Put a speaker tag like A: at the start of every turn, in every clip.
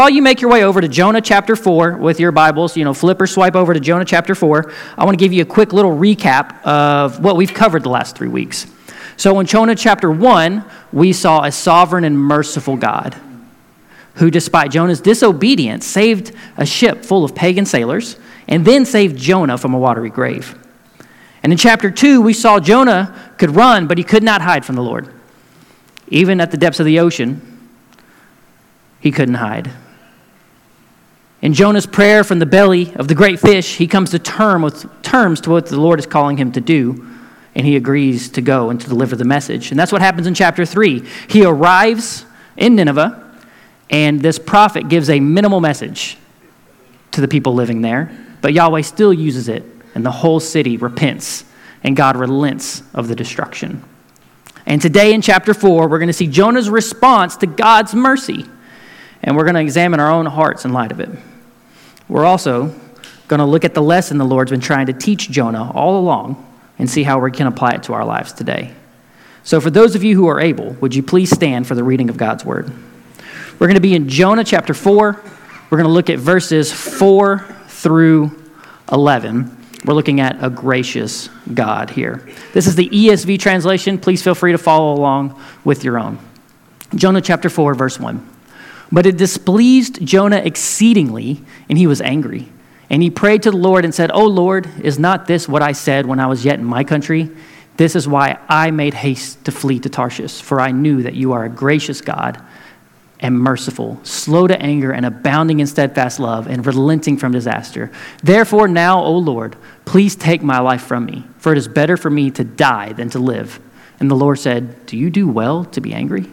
A: While you make your way over to Jonah chapter 4 with your Bibles, flip or swipe over to Jonah chapter 4, I want to give you a quick little recap of what we've covered the last 3 weeks. So in Jonah chapter 1, we saw a sovereign and merciful God who, despite Jonah's disobedience, saved a ship full of pagan sailors and then saved Jonah from a watery grave. And in chapter 2, we saw Jonah could run, but he could not hide from the Lord. Even at the depths of the ocean, he couldn't hide. In Jonah's prayer from the belly of the great fish, he comes to terms to what the Lord is calling him to do, and he agrees to go and to deliver the message. And that's what happens in chapter 3. He arrives in Nineveh, and this prophet gives a minimal message to the people living there, but Yahweh still uses it, and the whole city repents, and God relents of the destruction. And today in chapter 4, we're going to see Jonah's response to God's mercy, and we're going to examine our own hearts in light of it. We're also going to look at the lesson the Lord's been trying to teach Jonah all along and see how we can apply it to our lives today. So for those of you who are able, would you please stand for the reading of God's word? We're going to be in Jonah chapter 4. We're going to look at verses 4 through 11. We're looking at a gracious God here. This is the ESV translation. Please feel free to follow along with your own. Jonah chapter 4, verse 1. But it displeased Jonah exceedingly, and he was angry. And he prayed to the Lord and said, "O Lord, is not this what I said when I was yet in my country? This is why I made haste to flee to Tarshish, for I knew that you are a gracious God and merciful, slow to anger and abounding in steadfast love and relenting from disaster. Therefore now, O Lord, please take my life from me, for it is better for me to die than to live." And the Lord said, "Do you do well to be angry?"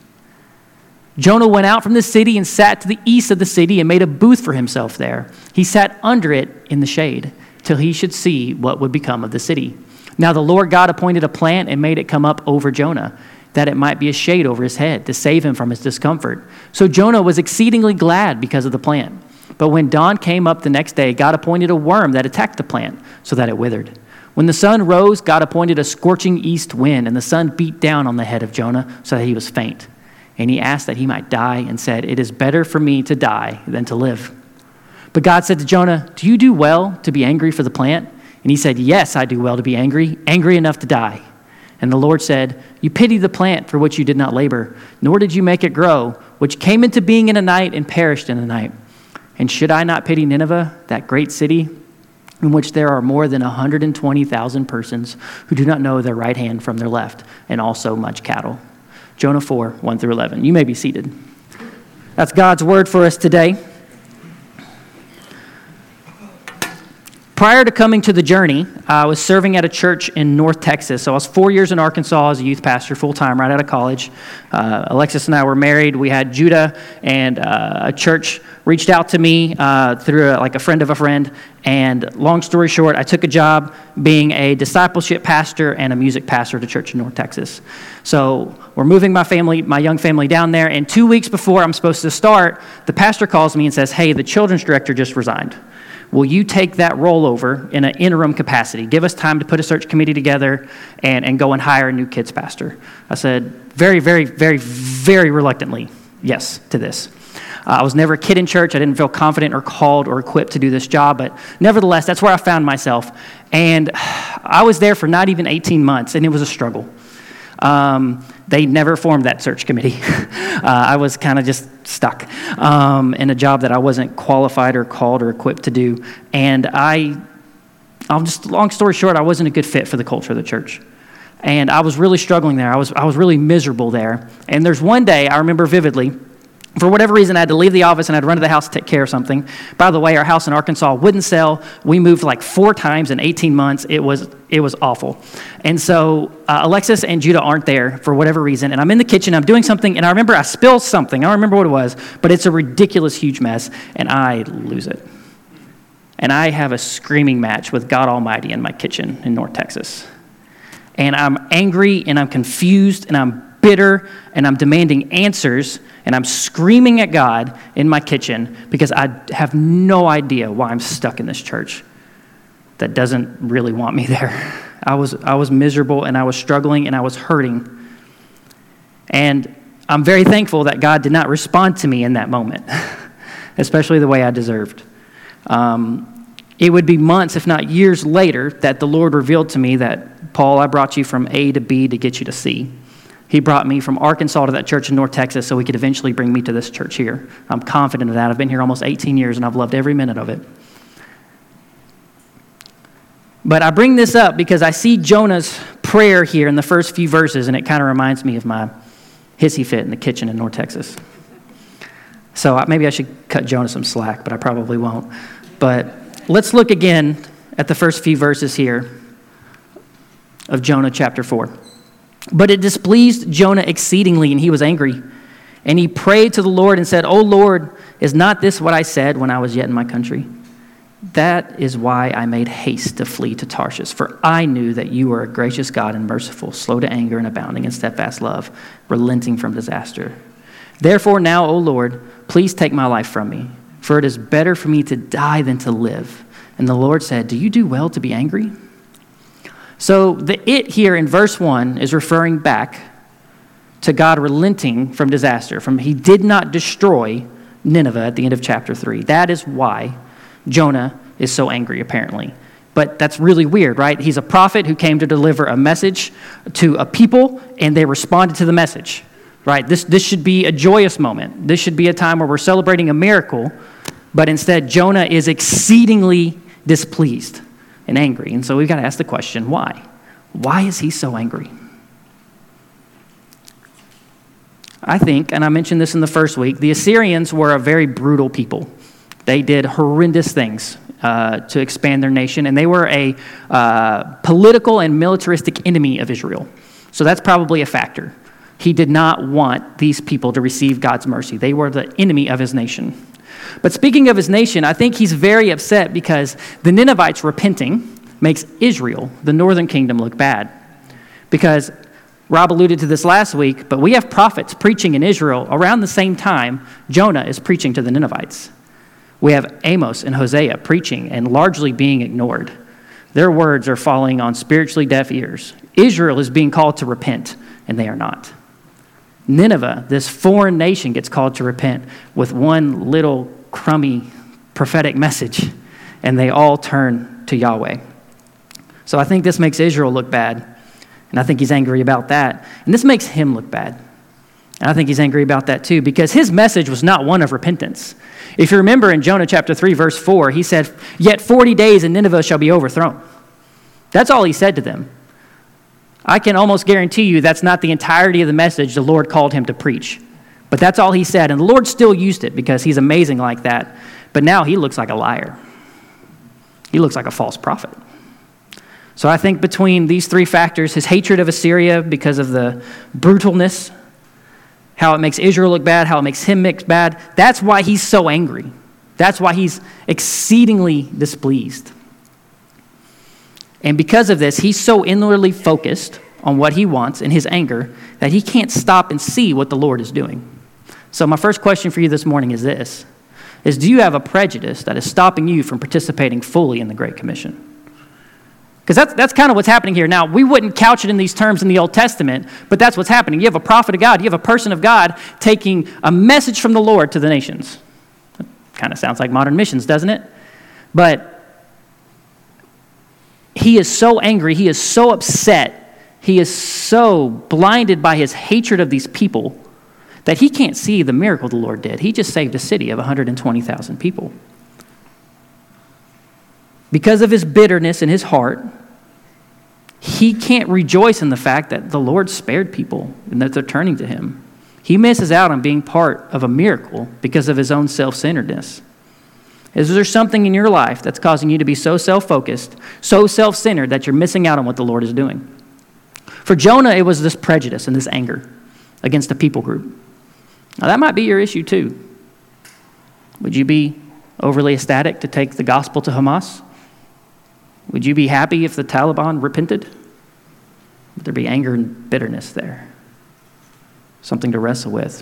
A: Jonah went out from the city and sat to the east of the city and made a booth for himself there. He sat under it in the shade till he should see what would become of the city. Now the Lord God appointed a plant and made it come up over Jonah, that it might be a shade over his head to save him from his discomfort. So Jonah was exceedingly glad because of the plant. But when dawn came up the next day, God appointed a worm that attacked the plant so that it withered. When the sun rose, God appointed a scorching east wind, and the sun beat down on the head of Jonah so that he was faint. And he asked that he might die and said, "It is better for me to die than to live." But God said to Jonah, "Do you do well to be angry for the plant?" And he said, "Yes, I do well to be angry enough to die." And the Lord said, "You pity the plant for which you did not labor, nor did you make it grow, which came into being in a night and perished in a night. And should I not pity Nineveh, that great city, in which there are more than 120,000 persons who do not know their right hand from their left, and also much cattle?" Jonah 4, 1 through 11. You may be seated. That's God's word for us today. Prior to coming to the journey, I was serving at a church in North Texas. So I was 4 years in Arkansas as a youth pastor, full-time, right out of college. Alexis and I were married. We had Judah, and a church reached out to me through a friend of a friend. And long story short, I took a job being a discipleship pastor and a music pastor at a church in North Texas. So we're moving my young family down there. And 2 weeks before I'm supposed to start, the pastor calls me and says, "Hey, the children's director just resigned. Will you take that role over in an interim capacity? Give us time to put a search committee together and go and hire a new kids pastor." I said very, very, very, very reluctantly yes to this. I was never a kid in church. I didn't feel confident or called or equipped to do this job, but nevertheless, that's where I found myself. And I was there for not even 18 months, and it was a struggle. They never formed that search committee. I was kind of just stuck in a job that I wasn't qualified or called or equipped to do. And long story short, I wasn't a good fit for the culture of the church. And I was really struggling there. I was really miserable there. And there's one day I remember vividly. For whatever reason, I had to leave the office and I had to run to the house to take care of something. By the way, our house in Arkansas wouldn't sell. We moved 4 times in 18 months. It was awful. And so Alexis and Judah aren't there for whatever reason. And I'm in the kitchen. I'm doing something. And I remember I spilled something. I don't remember what it was. But it's a ridiculous, huge mess. And I lose it. And I have a screaming match with God Almighty in my kitchen in North Texas. And I'm angry and I'm confused and I'm bitter and I'm demanding answers. And I'm screaming at God in my kitchen because I have no idea why I'm stuck in this church that doesn't really want me there. I was miserable and I was struggling and I was hurting. And I'm very thankful that God did not respond to me in that moment. especially the way I deserved. It would be months, if not years later, that the Lord revealed to me that, Paul, I brought you from A to B to get you to C. He brought me from Arkansas to that church in North Texas so he could eventually bring me to this church here. I'm confident of that. I've been here almost 18 years, and I've loved every minute of it. But I bring this up because I see Jonah's prayer here in the first few verses, and it kind of reminds me of my hissy fit in the kitchen in North Texas. So maybe I should cut Jonah some slack, but I probably won't. But let's look again at the first few verses here of Jonah chapter 4. But it displeased Jonah exceedingly, and he was angry. And he prayed to the Lord and said, O Lord, is not this what I said when I was yet in my country? That is why I made haste to flee to Tarshish, for I knew that you are a gracious God and merciful, slow to anger and abounding in steadfast love, relenting from disaster. Therefore now, O Lord, please take my life from me, for it is better for me to die than to live. And the Lord said, do you do well to be angry? So the it here in verse 1 is referring back to God relenting from disaster. He did not destroy Nineveh at the end of chapter 3. That is why Jonah is so angry, apparently. But that's really weird, right? He's a prophet who came to deliver a message to a people, and they responded to the message, right? This should be a joyous moment. This should be a time where we're celebrating a miracle, but instead Jonah is exceedingly displeased and angry. And so we've got to ask the question, why? Why is he so angry? I think, and I mentioned this in the first week, the Assyrians were a very brutal people. They did horrendous things to expand their nation, and they were a political and militaristic enemy of Israel. So that's probably a factor. He did not want these people to receive God's mercy. They were the enemy of his nation. But speaking of his nation, I think he's very upset because the Ninevites repenting makes Israel, the northern kingdom, look bad. Because Rob alluded to this last week, but we have prophets preaching in Israel around the same time Jonah is preaching to the Ninevites. We have Amos and Hosea preaching and largely being ignored. Their words are falling on spiritually deaf ears. Israel is being called to repent, and they are not. Nineveh, this foreign nation, gets called to repent with one little crummy prophetic message, and they all turn to Yahweh. So I think this makes Israel look bad, and I think he's angry about that. And this makes him look bad. And I think he's angry about that too, because his message was not one of repentance. If you remember in Jonah chapter 3, verse 4, he said, yet 40 days and Nineveh shall be overthrown. That's all he said to them. I can almost guarantee you that's not the entirety of the message the Lord called him to preach. But that's all he said. And the Lord still used it because he's amazing like that. But now he looks like a liar. He looks like a false prophet. So I think between these three factors, his hatred of Assyria because of the brutalness, how it makes Israel look bad, how it makes him look bad, that's why he's so angry. That's why he's exceedingly displeased. And because of this, he's so inwardly focused on what he wants in his anger that he can't stop and see what the Lord is doing. So my first question for you this morning is this, do you have a prejudice that is stopping you from participating fully in the Great Commission? Because that's kind of what's happening here. Now, we wouldn't couch it in these terms in the Old Testament, but that's what's happening. You have a prophet of God, you have a person of God taking a message from the Lord to the nations. That kind of sounds like modern missions, doesn't it? But he is so angry, he is so upset, he is so blinded by his hatred of these people that he can't see the miracle the Lord did. He just saved a city of 120,000 people. Because of his bitterness in his heart, he can't rejoice in the fact that the Lord spared people and that they're turning to him. He misses out on being part of a miracle because of his own self-centeredness. Is there something in your life that's causing you to be so self-focused, so self-centered that you're missing out on what the Lord is doing? For Jonah, it was this prejudice and this anger against a people group. Now, that might be your issue too. Would you be overly ecstatic to take the gospel to Hamas? Would you be happy if the Taliban repented? Would there be anger and bitterness there? Something to wrestle with.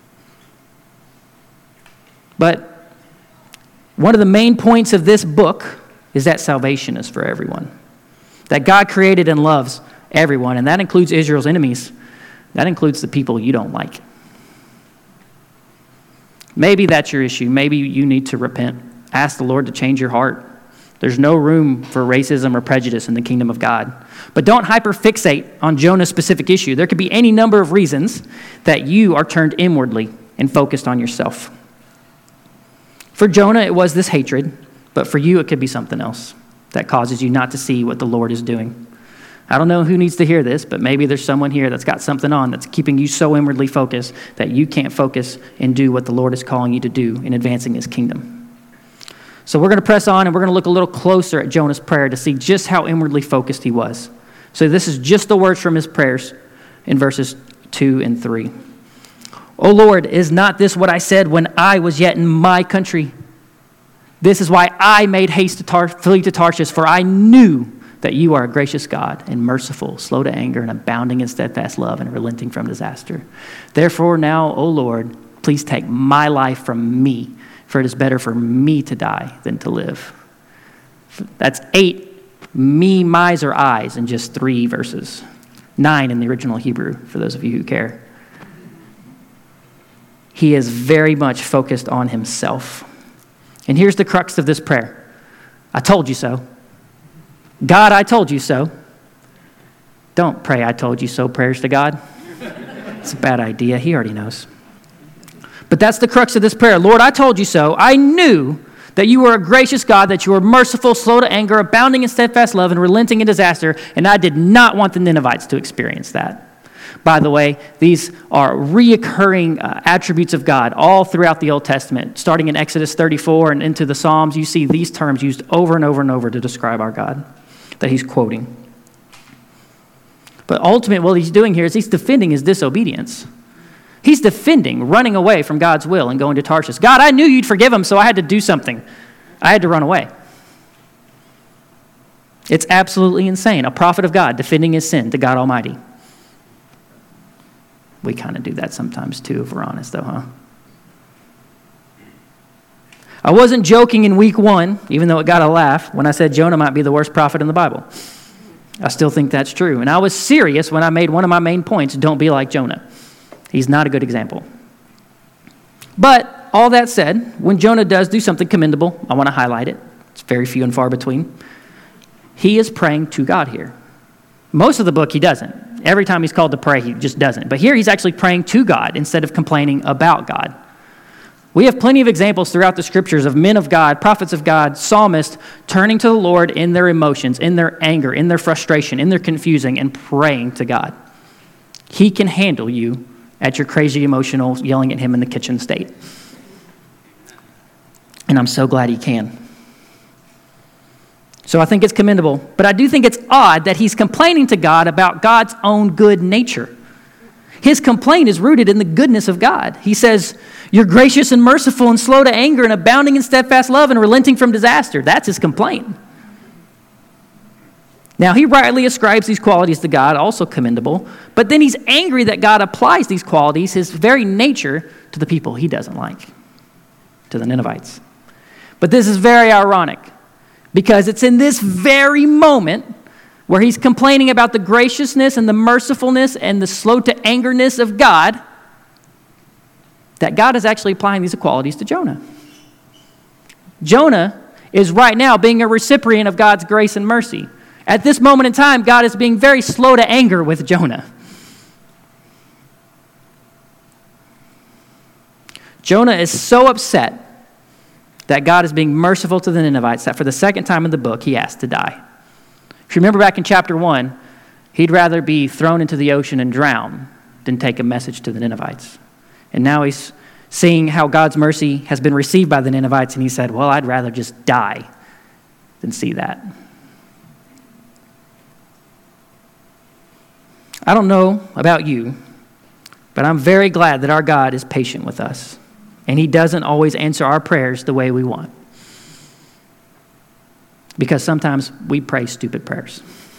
A: But one of the main points of this book is that salvation is for everyone. That God created and loves everyone, and that includes Israel's enemies. That includes the people you don't like. Maybe that's your issue. Maybe you need to repent. Ask the Lord to change your heart. There's no room for racism or prejudice in the kingdom of God. But don't hyperfixate on Jonah's specific issue. There could be any number of reasons that you are turned inwardly and focused on yourself. For Jonah, it was this hatred, but for you, it could be something else that causes you not to see what the Lord is doing. I don't know who needs to hear this, but maybe there's someone here that's got something on that's keeping you so inwardly focused that you can't focus and do what the Lord is calling you to do in advancing his kingdom. So we're going to press on and we're going to look a little closer at Jonah's prayer to see just how inwardly focused he was. So this is just the words from his prayers in verses 2 and 3. O Lord, is not this what I said when I was yet in my country? This is why I made haste to flee to Tarshish, for I knew that you are a gracious God and merciful, slow to anger and abounding in steadfast love and relenting from disaster. Therefore now, O Lord, please take my life from me, for it is better for me to die than to live. That's 8 me, my's, or I's in just 3 verses. 9 in the original Hebrew, for those of you who care. He is very much focused on himself. And here's the crux of this prayer. I told you so. God, I told you so. Don't pray I told you so prayers to God. It's a bad idea. He already knows. But that's the crux of this prayer. Lord, I told you so. I knew that you were a gracious God, that you were merciful, slow to anger, abounding in steadfast love, and relenting in disaster, and I did not want the Ninevites to experience that. By the way, these are reoccurring attributes of God all throughout the Old Testament. Starting in Exodus 34 and into the Psalms, you see these terms used over and over and over to describe our God that he's quoting. But ultimately, what he's doing here is he's defending his disobedience. He's defending running away from God's will and going to Tarshish. God, I knew you'd forgive him, so I had to do something. I had to run away. It's absolutely insane. A prophet of God defending his sin to God Almighty. We kind of do that sometimes too, if we're honest though, huh? I wasn't joking in week 1, even though it got a laugh, when I said Jonah might be the worst prophet in the Bible. I still think that's true. And I was serious when I made one of my main points, don't be like Jonah. He's not a good example. But all that said, when Jonah does do something commendable, I want to highlight it. It's very few and far between. He is praying to God here. Most of the book, he doesn't. Every time he's called to pray, he just doesn't. But here he's actually praying to God instead of complaining about God. We have plenty of examples throughout the scriptures of men of God, prophets of God, psalmists turning to the Lord in their emotions, in their anger, in their frustration, in their confusing, and praying to God. He can handle you at your crazy emotional yelling at him in the kitchen state. And I'm so glad he can. So I think it's commendable, but I do think it's odd that he's complaining to God about God's own good nature. His complaint is rooted in the goodness of God. He says, you're gracious and merciful and slow to anger and abounding in steadfast love and relenting from disaster. That's his complaint. Now, he rightly ascribes these qualities to God, also commendable, but then he's angry that God applies these qualities, his very nature, to the people he doesn't like, to the Ninevites. But this is very ironic, because it's in this very moment where he's complaining about the graciousness and the mercifulness and the slow to angerness of God that God is actually applying these qualities to Jonah. Jonah is right now being a recipient of God's grace and mercy. At this moment in time, God is being very slow to anger with Jonah. Jonah is so upset that God is being merciful to the Ninevites that for the second time in the book, he asked to die. If you remember back in chapter 1, he'd rather be thrown into the ocean and drown than take a message to the Ninevites. And now he's seeing how God's mercy has been received by the Ninevites, and he said, well, I'd rather just die than see that. I don't know about you, but I'm very glad that our God is patient with us, and he doesn't always answer our prayers the way we want. Because sometimes we pray stupid prayers.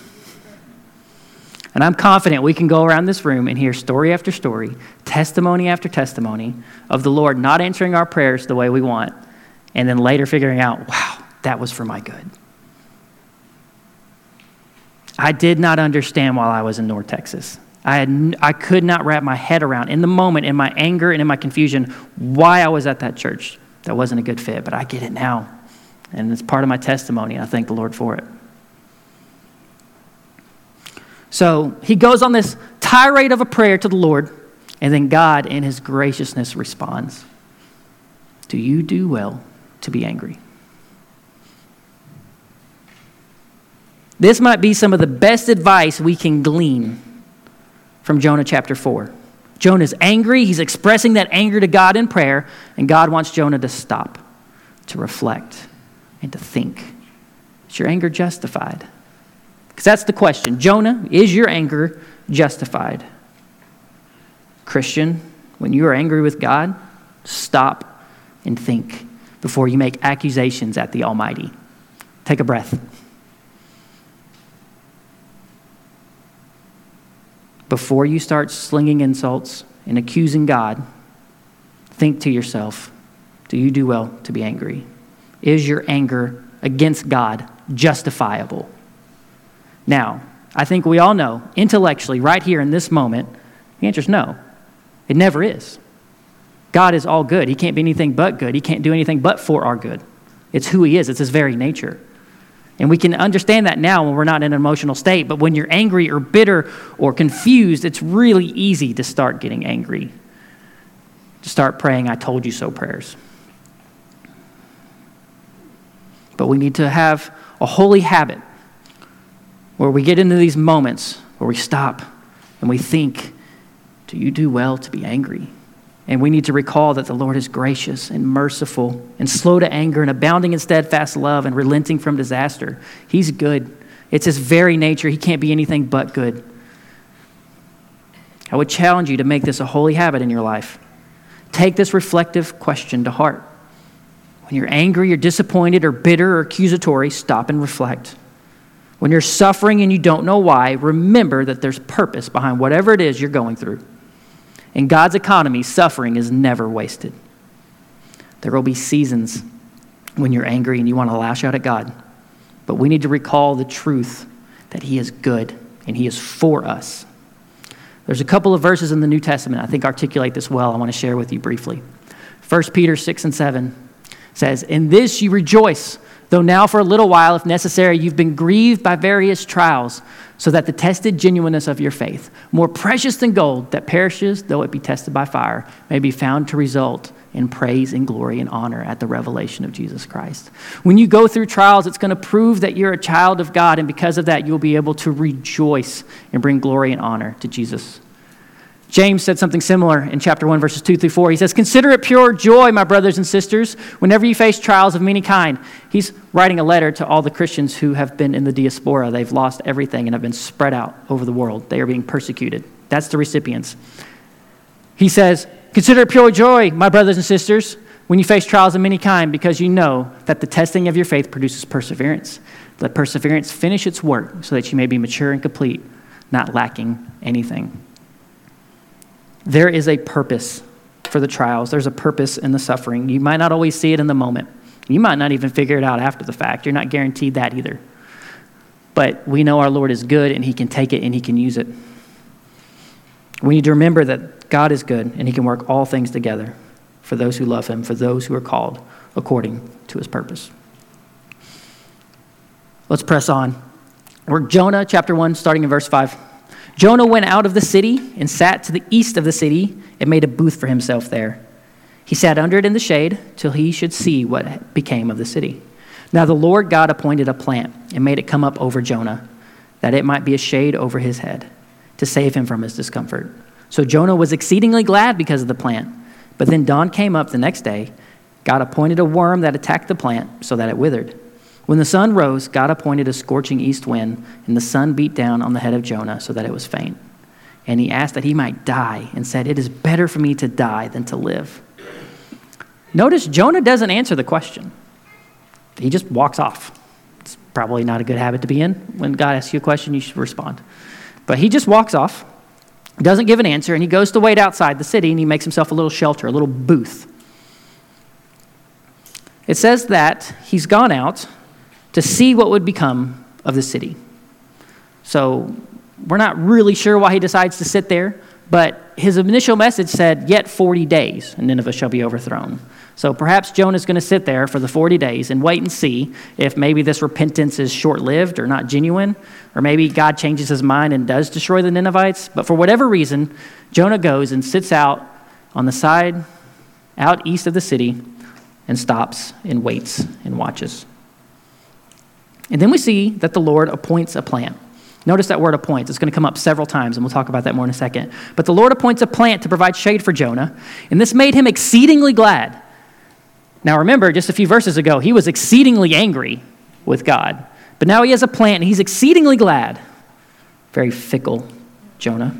A: And I'm confident we can go around this room and hear story after story, testimony after testimony of the Lord not answering our prayers the way we want, and then later figuring out, wow, that was for my good. I did not understand while I was in North Texas. I could not wrap my head around, in the moment, in my anger and in my confusion, why I was at that church. That wasn't a good fit, but I get it now. And it's part of my testimony. I thank the Lord for it. So he goes on this tirade of a prayer to the Lord, and then God, in his graciousness, responds, do you do well to be angry? This might be some of the best advice we can glean from Jonah chapter 4. Jonah's angry. He's expressing that anger to God in prayer, and God wants Jonah to stop, to reflect, and to think. Is your anger justified? Because that's the question. Jonah, is your anger justified? Christian, when you are angry with God, stop and think before you make accusations at the Almighty. Take a breath. Before you start slinging insults and accusing God, think to yourself, do you do well to be angry? Is your anger against God justifiable? Now, I think we all know, intellectually, right here in this moment, the answer is no. It never is. God is all good. He can't be anything but good. He can't do anything but for our good. It's who he is. It's his very nature. And we can understand that now when we're not in an emotional state. But when you're angry or bitter or confused, it's really easy to start getting angry. To start praying, I told you so prayers. But we need to have a holy habit where we get into these moments where we stop and we think, do you do well to be angry? And we need to recall that the Lord is gracious and merciful and slow to anger and abounding in steadfast love and relenting from disaster. He's good. It's his very nature. He can't be anything but good. I would challenge you to make this a holy habit in your life. Take this reflective question to heart. When you're angry or disappointed or bitter or accusatory, stop and reflect. When you're suffering and you don't know why, remember that there's purpose behind whatever it is you're going through. In God's economy, suffering is never wasted. There will be seasons when you're angry and you want to lash out at God. But we need to recall the truth that he is good and he is for us. There's a couple of verses in the New Testament I think articulate this well. I want to share with you briefly. 1 Peter 6 and 7 says, in this you rejoice, though now for a little while, if necessary, you've been grieved by various trials, so that the tested genuineness of your faith, more precious than gold that perishes, though it be tested by fire, may be found to result in praise and glory and honor at the revelation of Jesus Christ. When you go through trials, it's going to prove that you're a child of God, and because of that, you'll be able to rejoice and bring glory and honor to Jesus. James said something similar in chapter 1, verses 2 through 4. He says, consider it pure joy, my brothers and sisters, whenever you face trials of many kind. He's writing a letter to all the Christians who have been in the diaspora. They've lost everything and have been spread out over the world. They are being persecuted. That's the recipients. He says, consider it pure joy, my brothers and sisters, when you face trials of many kind, because you know that the testing of your faith produces perseverance. Let perseverance finish its work so that you may be mature and complete, not lacking anything. There is a purpose for the trials. There's a purpose in the suffering. You might not always see it in the moment. You might not even figure it out after the fact. You're not guaranteed that either. But we know our Lord is good and he can take it and he can use it. We need to remember that God is good and he can work all things together for those who love him, for those who are called according to his purpose. Let's press on. We're Jonah chapter 1, starting in verse 5. Jonah went out of the city and sat to the east of the city and made a booth for himself there. He sat under it in the shade till he should see what became of the city. Now the Lord God appointed a plant and made it come up over Jonah, that it might be a shade over his head, to save him from his discomfort. So Jonah was exceedingly glad because of the plant. But then dawn came up the next day. God appointed a worm that attacked the plant so that it withered. When the sun rose, God appointed a scorching east wind, and the sun beat down on the head of Jonah so that it was faint. And he asked that he might die and said, it is better for me to die than to live. Notice Jonah doesn't answer the question. He just walks off. It's probably not a good habit to be in. When God asks you a question, you should respond. But he just walks off, doesn't give an answer, and he goes to wait outside the city, and he makes himself a little shelter, a little booth. It says that he's gone out to see what would become of the city. So We're not really sure why he decides to sit there, but his initial message said, yet 40 days, and Nineveh shall be overthrown. So perhaps Jonah's going to sit there for the 40 days and wait and see if maybe this repentance is short-lived or not genuine, or maybe God changes his mind and does destroy the Ninevites. But for whatever reason, Jonah goes and sits out on the side, out east of the city, and stops and waits and watches. And then we see that the Lord appoints a plant. Notice that word appoints. It's going to come up several times, and we'll talk about that more in a second. But the Lord appoints a plant to provide shade for Jonah, and this made him exceedingly glad. Now remember, just a few verses ago, he was exceedingly angry with God. But now he has a plant, and he's exceedingly glad. Very fickle, Jonah.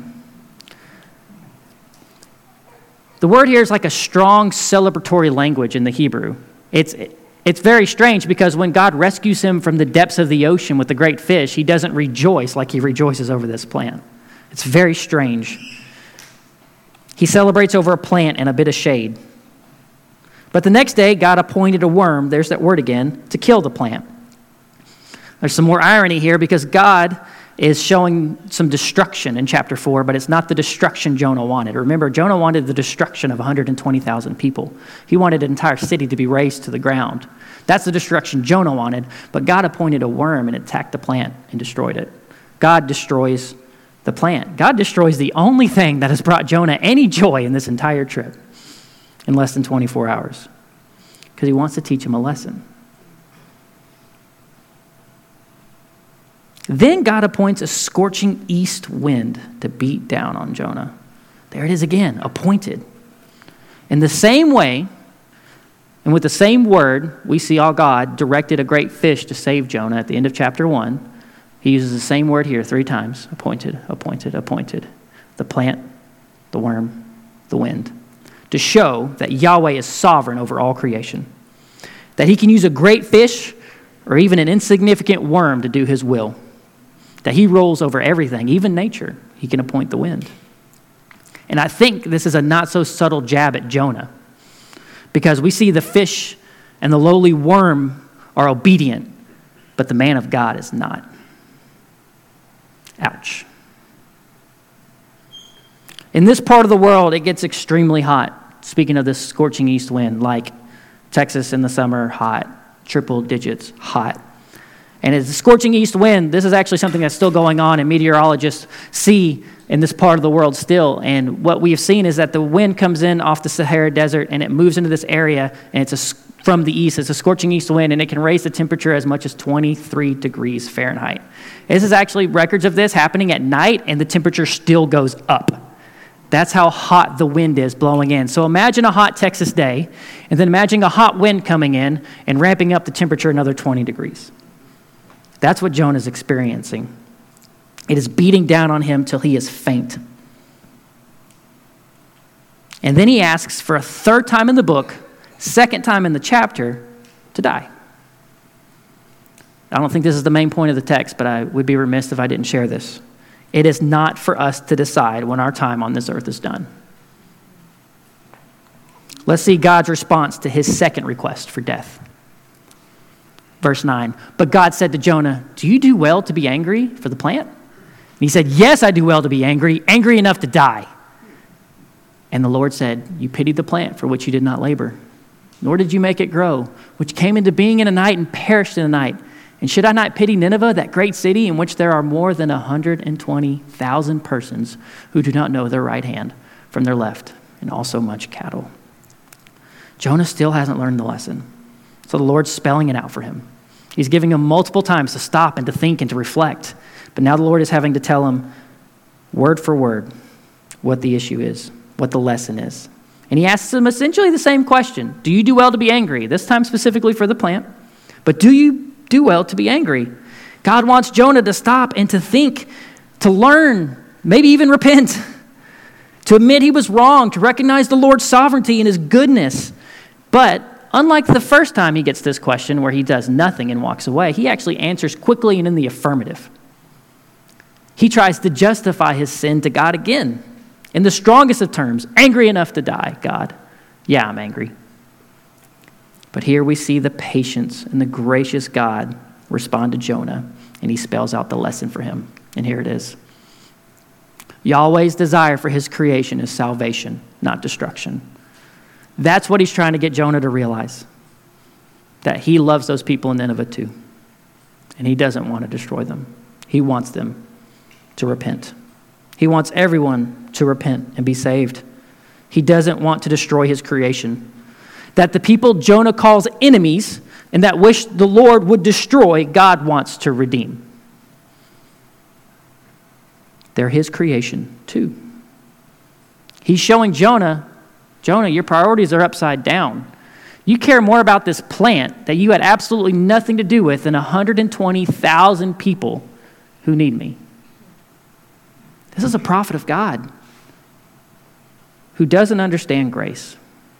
A: The word here is like a strong celebratory language in the Hebrew. It's very strange because when God rescues him from the depths of the ocean with the great fish, he doesn't rejoice like he rejoices over this plant. It's very strange. He celebrates over a plant and a bit of shade. But the next day, God appointed a worm, there's that word again, to kill the plant. There's some more irony here because God is showing some destruction in chapter 4, but it's not the destruction Jonah wanted. Remember, Jonah wanted the destruction of 120,000 people. He wanted an entire city to be razed to the ground. That's the destruction Jonah wanted, but God appointed a worm and attacked the plant and destroyed it. God destroys the plant. God destroys the only thing that has brought Jonah any joy in this entire trip in less than 24 hours because he wants to teach him a lesson. Then God appoints a scorching east wind to beat down on Jonah. There it is again, appointed. In the same way, and with the same word, we see how God directed a great fish to save Jonah at the end of chapter 1. He uses the same word here 3 times, appointed, appointed, appointed. The plant, the worm, the wind. To show that Yahweh is sovereign over all creation. That he can use a great fish or even an insignificant worm to do his will. That he rules over everything, even nature. He can appoint the wind. And I think this is a not so subtle jab at Jonah because we see the fish and the lowly worm are obedient, but the man of God is not. Ouch. In this part of the world, it gets extremely hot. Speaking of this scorching east wind, like Texas in the summer, hot, triple digits, hot. And it's a scorching east wind. This is actually something that's still going on, and meteorologists see in this part of the world still. And what we have seen is that the wind comes in off the Sahara Desert, and it moves into this area, and from the east. It's a scorching east wind, and it can raise the temperature as much as 23 degrees Fahrenheit. This is actually records of this happening at night, and the temperature still goes up. That's how hot the wind is blowing in. So imagine a hot Texas day, and then imagine a hot wind coming in and ramping up the temperature another 20 degrees. That's what Jonah's experiencing. It is beating down on him till he is faint. And then he asks for a 3rd time in the book, 2nd time in the chapter, to die. I don't think this is the main point of the text, but I would be remiss if I didn't share this. It is not for us to decide when our time on this earth is done. Let's see God's response to his 2nd request for death. Verse 9, but God said to Jonah, do you do well to be angry for the plant? And he said, yes, I do well to be angry enough to die. And the Lord said, you pitied the plant for which you did not labor, nor did you make it grow, which came into being in a night and perished in a night. And should I not pity Nineveh, that great city in which there are more than 120,000 persons who do not know their right hand from their left, and also much cattle? Jonah still hasn't learned the lesson. So the Lord's spelling it out for him. He's giving him multiple times to stop and to think and to reflect. But now the Lord is having to tell him word for word what the issue is, what the lesson is. And he asks him essentially the same question. Do you do well to be angry? This time specifically for the plant. But do you do well to be angry? God wants Jonah to stop and to think, to learn, maybe even repent, to admit he was wrong, to recognize the Lord's sovereignty and his goodness. But unlike the first time he gets this question where he does nothing and walks away, he actually answers quickly and in the affirmative. He tries to justify his sin to God again. In the strongest of terms, angry enough to die, God. Yeah, I'm angry. But here we see the patience and the gracious God respond to Jonah, and he spells out the lesson for him. And here it is. Yahweh's desire for his creation is salvation, not destruction. That's what he's trying to get Jonah to realize, that he loves those people in Nineveh too, and he doesn't want to destroy them. He wants them to repent. He wants everyone to repent and be saved. He doesn't want to destroy his creation. That the people Jonah calls enemies and that wish the Lord would destroy, God wants to redeem. They're his creation too. He's showing Jonah, your priorities are upside down. You care more about this plant that you had absolutely nothing to do with than 120,000 people who need me. This is a prophet of God who doesn't understand grace.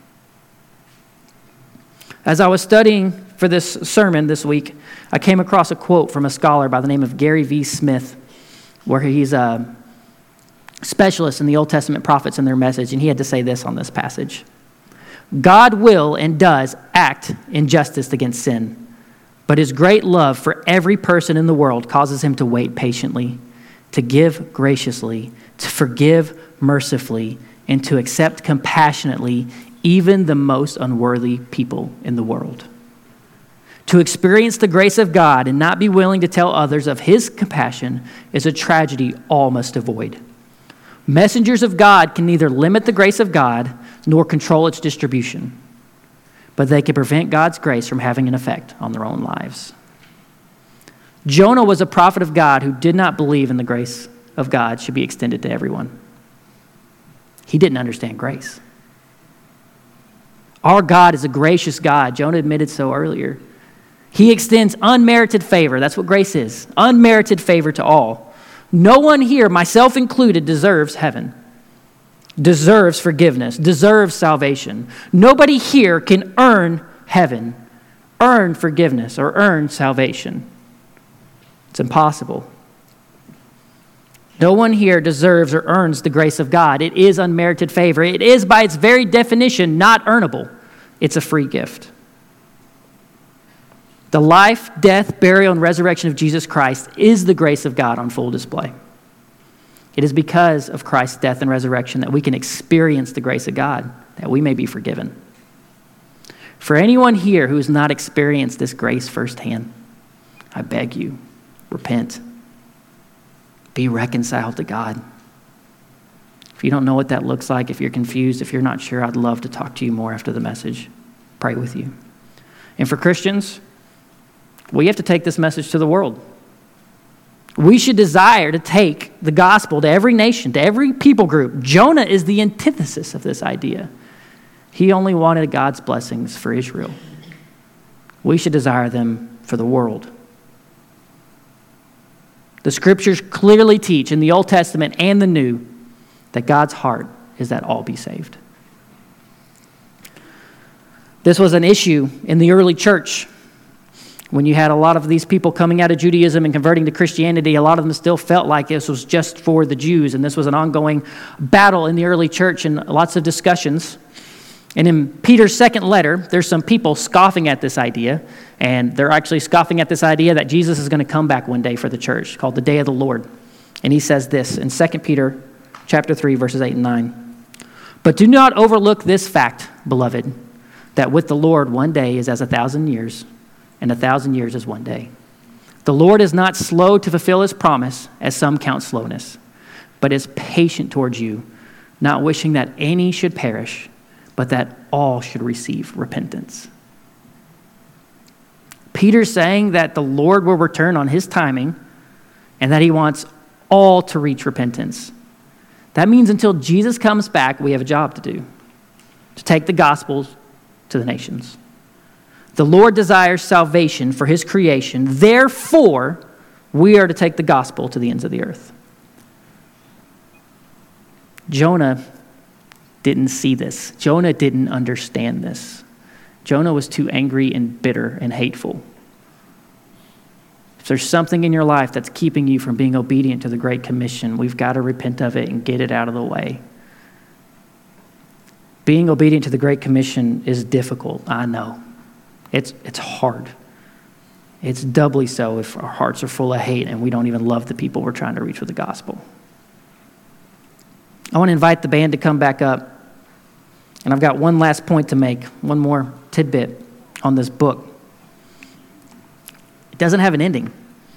A: As I was studying for this sermon this week, I came across a quote from a scholar by the name of Gary V. Smith, where he's a specialist in the Old Testament prophets and their message, and he had to say this on this passage. God will and does act in justice against sin, but his great love for every person in the world causes him to wait patiently, to give graciously, to forgive mercifully, and to accept compassionately even the most unworthy people in the world. To experience the grace of God and not be willing to tell others of his compassion is a tragedy all must avoid. Messengers of God can neither limit the grace of God nor control its distribution, but they can prevent God's grace from having an effect on their own lives. Jonah was a prophet of God who did not believe in the grace of God should be extended to everyone. He didn't understand grace. Our God is a gracious God. Jonah admitted so earlier. He extends unmerited favor. That's what grace is. Unmerited favor to all. No one here, myself included, deserves heaven, deserves forgiveness, deserves salvation. Nobody here can earn heaven, earn forgiveness, or earn salvation. It's impossible. No one here deserves or earns the grace of God. It is unmerited favor. It is, by its very definition, not earnable. It's a free gift. The life, death, burial, and resurrection of Jesus Christ is the grace of God on full display. It is because of Christ's death and resurrection that we can experience the grace of God, that we may be forgiven. For anyone here who has not experienced this grace firsthand, I beg you, repent. Be reconciled to God. If you don't know what that looks like, if you're confused, if you're not sure, I'd love to talk to you more after the message. Pray with you. And for Christians, we have to take this message to the world. We should desire to take the gospel to every nation, to every people group. Jonah is the antithesis of this idea. He only wanted God's blessings for Israel. We should desire them for the world. The scriptures clearly teach in the Old Testament and the New that God's heart is that all be saved. This was an issue in the early church. When you had a lot of these people coming out of Judaism and converting to Christianity, a lot of them still felt like this was just for the Jews, and this was an ongoing battle in the early church and lots of discussions. And in Peter's second letter, there's some people scoffing at this idea, and they're actually scoffing at this idea that Jesus is going to come back one day for the church, called the Day of the Lord. And he says this in 2 Peter chapter 3, verses 8 and 9. But do not overlook this fact, beloved, that with the Lord 1 day is as 1,000 years, and 1,000 years is 1 day. The Lord is not slow to fulfill his promise, as some count slowness, but is patient towards you, not wishing that any should perish, but that all should receive repentance. Peter's saying that the Lord will return on his timing and that he wants all to reach repentance. That means until Jesus comes back, we have a job to do, to take the gospel to the nations. The Lord desires salvation for his creation. Therefore, we are to take the gospel to the ends of the earth. Jonah didn't see this. Jonah didn't understand this. Jonah was too angry and bitter and hateful. If there's something in your life that's keeping you from being obedient to the Great Commission, we've got to repent of it and get it out of the way. Being obedient to the Great Commission is difficult, I know. It's hard. It's doubly so if our hearts are full of hate and we don't even love the people we're trying to reach with the gospel. I want to invite the band to come back up. And I've got one last point to make, one more tidbit on this book. It doesn't have an ending.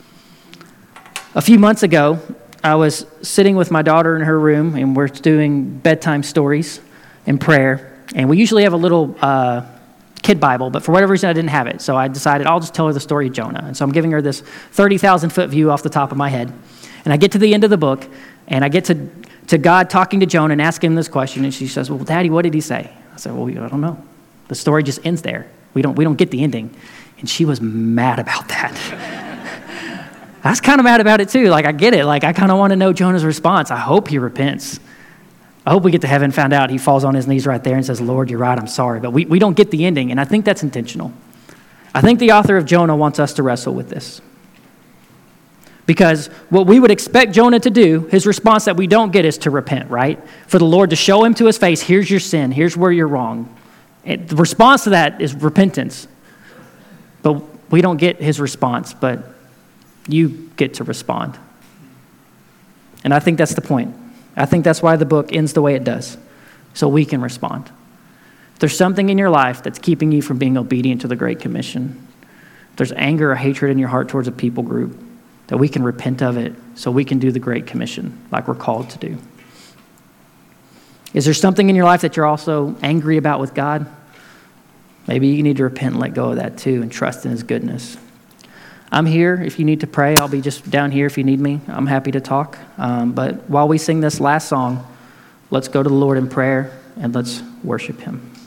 A: A few months ago, I was sitting with my daughter in her room, and we're doing bedtime stories and prayer. And we usually have a little kid Bible, but for whatever reason, I didn't have it. So I decided I'll just tell her the story of Jonah. And so I'm giving her this 30,000-foot view off the top of my head. And I get to the end of the book, and I get to God talking to Jonah and asking him this question. And she says, well, Daddy, what did he say? I said, well, I don't know. The story just ends there. We don't get the ending. And she was mad about that. I was kind of mad about it too. Like, I get it. Like, I kind of want to know Jonah's response. I hope he repents. I hope we get to heaven, found out he falls on his knees right there and says, Lord, you're right, I'm sorry. But we don't get the ending, and I think that's intentional. I think the author of Jonah wants us to wrestle with this. Because what we would expect Jonah to do, his response that we don't get is to repent, right? For the Lord to show him to his face, here's your sin, here's where you're wrong. The response to that is repentance. But we don't get his response, but you get to respond. And I think that's the point. I think that's why the book ends the way it does, so we can respond. If there's something in your life that's keeping you from being obedient to the Great Commission, if there's anger or hatred in your heart towards a people group, that we can repent of it so we can do the Great Commission like we're called to do. Is there something in your life that you're also angry about with God? Maybe you need to repent and let go of that too and trust in his goodness. I'm here if you need to pray. I'll be just down here if you need me. I'm happy to talk. But while we sing this last song, let's go to the Lord in prayer and let's worship him.